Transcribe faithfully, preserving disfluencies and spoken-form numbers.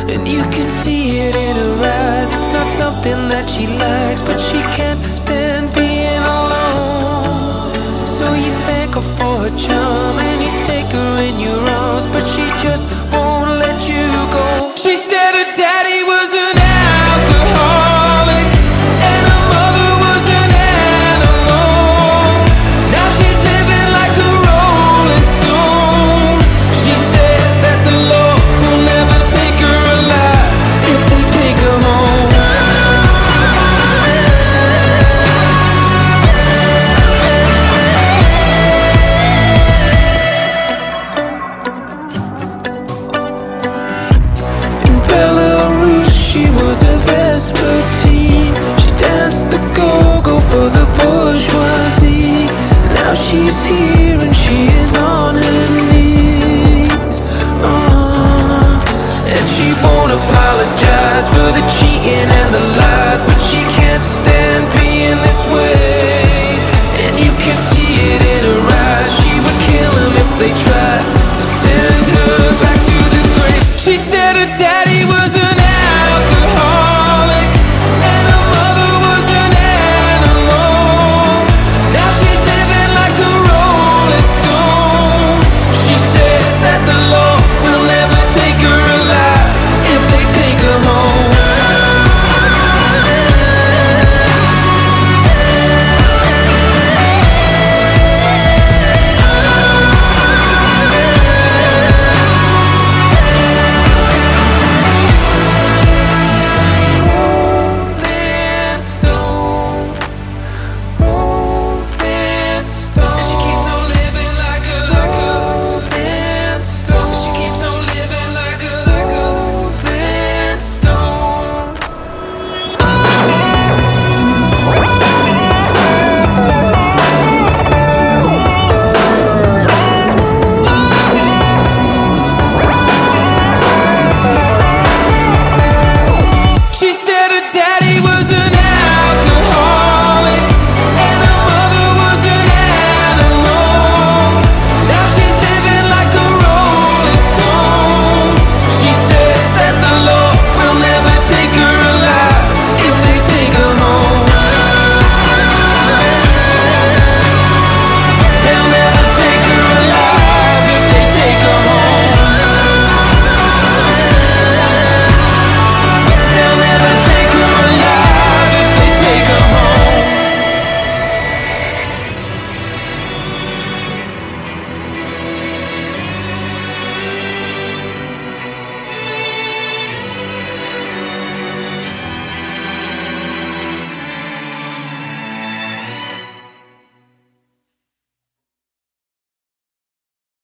and you can see it in her eyes. It's not something that she likes, but she can't stand being alone. So you thank her for her charm, and you take her in your arms, but she just won't let you go. She said her daddy was an alcoholic, and her mother was an animal. Now she's living like a rolling stone. She said that the Lord will never take her alive if they take her home. In Belarus, she was a Vespertine. She danced the go-go for the bourgeoisie. Now she's here and she is on her knees. uh, And she won't apologize for the cheating and the lies, but she can't stand being this way. And you can see it in her eyes. She would kill him if they tried to send her back to the grave. She said her daddy was an